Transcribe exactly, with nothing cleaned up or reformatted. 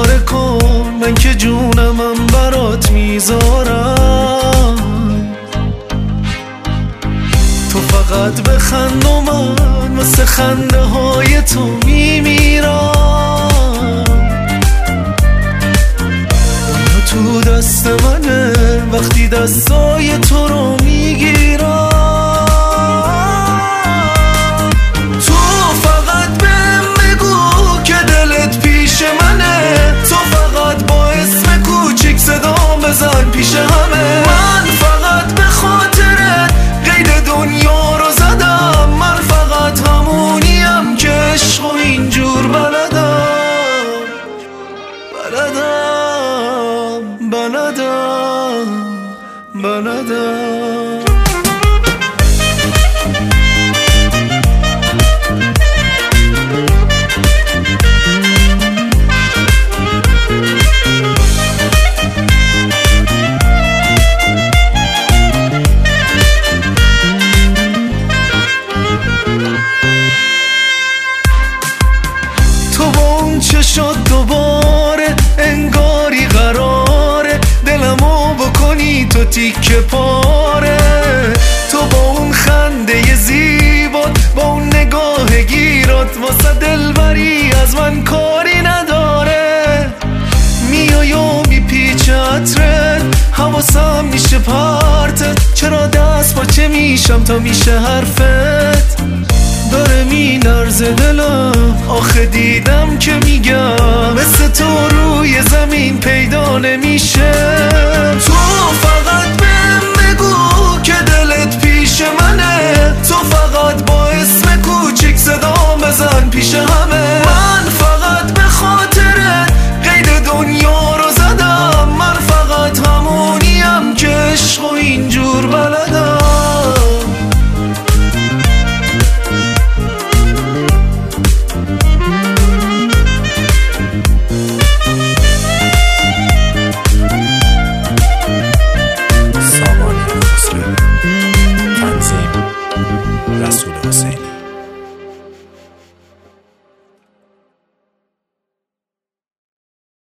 پاره کن، من که جونمم برات میذارم. تو فقط بخند و من مثل خنده های تو میمیرم. دنیا تو دست منه وقتی دستای تو رو میگیرم. تو فقط بهم بگو که دلت پیش منه، تو فقط با اسم کوچیک صدام بزن پیش همه. من فقط به خاطرت قید دنیا رو زدم، من فقط همونیم که عشق و اینجور بلدم بلدم بلدم بلدم. چه شد دوباره انگاری قراره دلمو بکنی تو تیکه پاره. تو با اون خنده زیبات، با اون نگاه گیرات، واسه دلبری از من کاری نداره. میای و میپیچه عطرت، حواسم میشه پرتت. چرا دست پاچه میشم تا میشه حرفت؟ داره میلرزه دلم، آخه دیدم که میگم مثل تو روی زمین پیدا نمیشه.